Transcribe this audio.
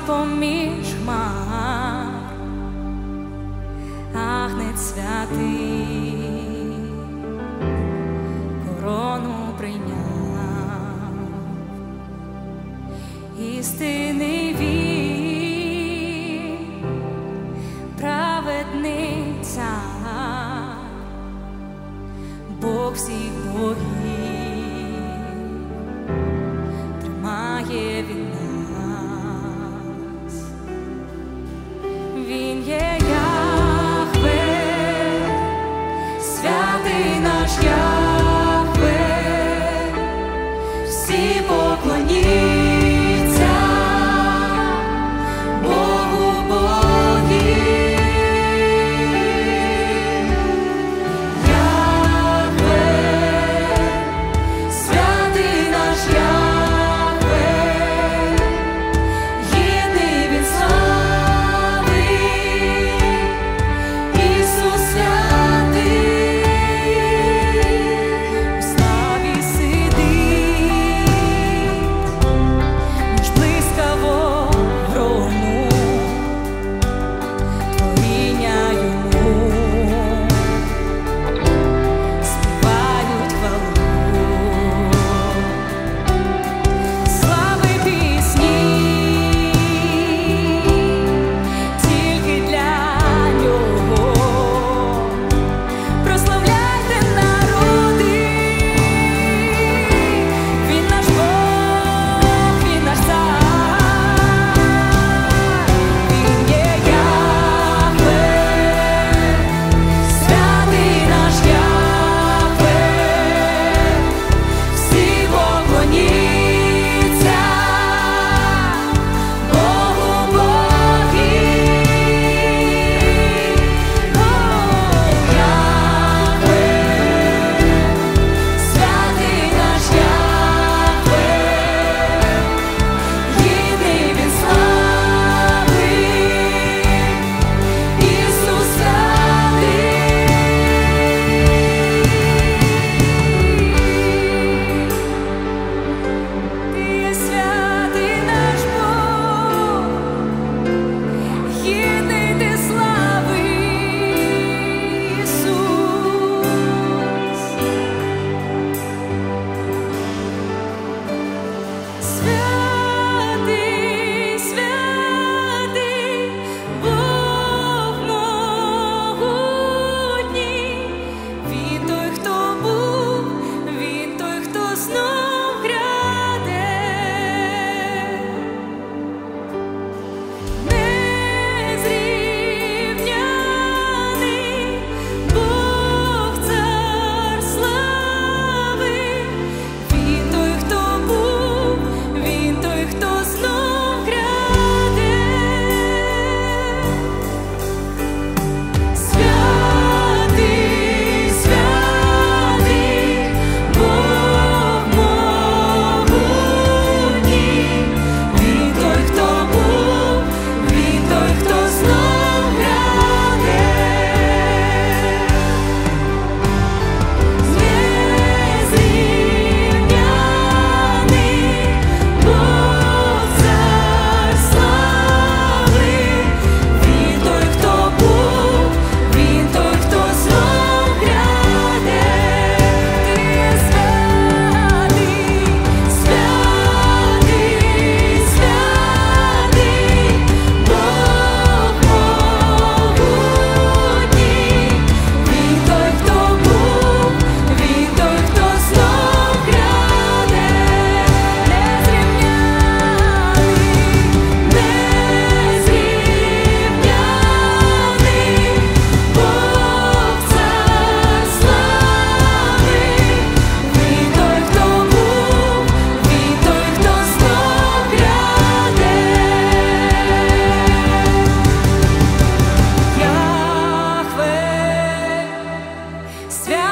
поміж хмар, Агнець святий корону прийняв, істинний він, праведний цар, Бог всіх богів, тримає він нас. Він є Яхве, святий наш Яхве, всі поклоніться Богу богів. Яхве, святий наш Яхве, єдиний він слави, Ісус святий, у славі сидить, ніж блискавого грому, творіння йому співають хвалу. Слави пісні тільки для нього. Прославляйте народи, він наш Бог, він наш цар. Він є Яхве, святий наш Яхве, всі поклоніться Богу богів. Яхве, святий наш Яхве, єдиний він слави, Ісус святий. Ти є святий наш Бог, гідний ти слави, Ісус. Святий, святий, Бог могутній, він той, хто був, він той, хто знов гряде. Незрівняний Бог, цар слави, він той, хто був, він той, хто знов гряде. Святий, святий, Бог могутній, він той, хто був, він той, хто знов гряде. Незрівняний Бог, цар слави, він той, хто був, він той, хто знов гряде. Ти є святий, святий, святий, Бог могутній, він той, хто був, він той, хто знов гряде. Незрівняний Бог, цар слави, він той, хто був, він той, хто знов гряде. Яхве, святий